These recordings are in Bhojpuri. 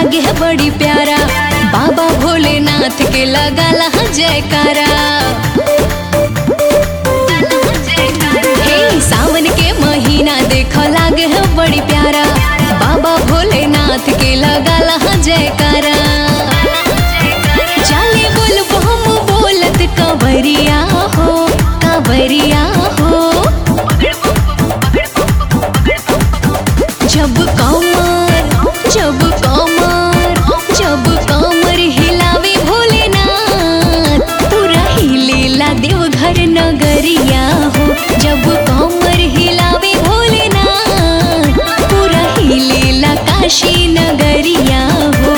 लागे है बड़ी प्यारा, बाबा भोलेनाथ के लगाला जयकारा। हे सावन के महीना देखो लागे है बड़ी प्यारा, बाबा भोलेनाथ के लगाला जयकारा। चाले बोल बम बोलत कंवरिया हो, कंवरिया हो। जब कमर जब कमर जब कमर हिलावे भोलेनाथ, पूरा हिलेला देवघर नगरिया हो। जब कमर हिलावे भोलेनाथ, पूरा हिलेला काशी नगरिया हो।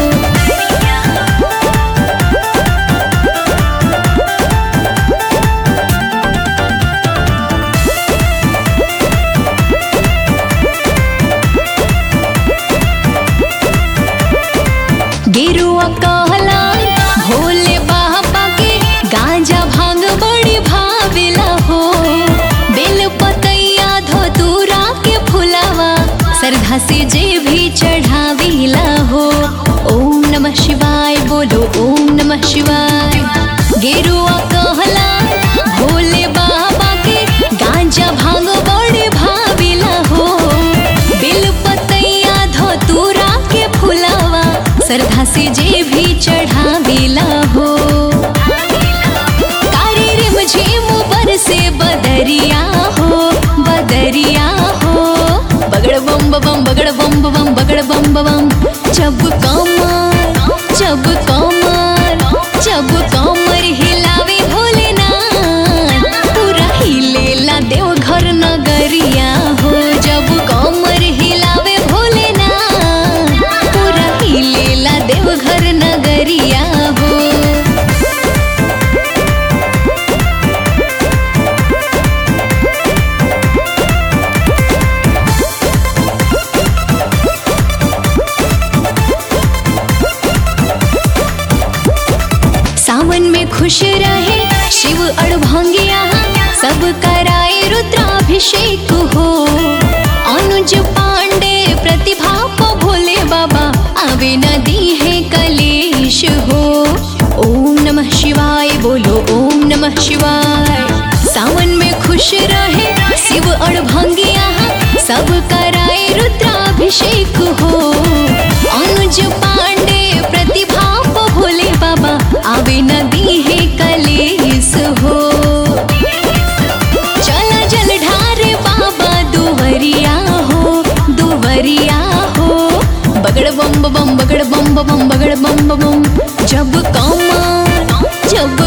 गेरुआ कहला भोले बाबा के, गांजा भांग बड़ी भावेला हो। बेल पतैया धतूरा के फुलावा, श्रद्धा से जे भी चढ़ावेला हो। ओम नमः शिवाय बोलो, ओम नमः शिवाय। गेरुआ कहला भोले बाबा के, गांजा भांग बड़ी भावेला हो। बेल पतैया धतूरा के फुलावा, श्रद्धा से जे भी चढ़ावेला हो। तारे रिम झिम बरसे बदरिया हो, बदरिया हो। बगड़ बम बम बगड़ बम बम बगड़ बम बम। जब कमर हिलावे भोलेनाथ, पूरा हिलेला देवघर नगरिया हो। जब कमर हिलावे भोलेनाथ, पूरा हिलेला देवघर नगरिया हो। सावन में खुश रहे शिव अड़भंगिया, सब कराए रुद्राभिषेक हो। अनुज पांडे प्रतिभा को भोले बाबा, आवे नदी है कलेश हो। ओम नमः शिवाय बोलो, ओम नमः शिवाय। सावन में खुश रहे शिव अड़भंगिया, सब कराए रुद्राभिषेक हो। अनुज पांडे प्रतिभा को भोले बाबा, आवे नदी है कलेश हो। चला जल ढारे बाबा दुवरिया हो, दुवरिया हो। बगड़ बम बम बगड़ बम बम बगड़ बम बम। जब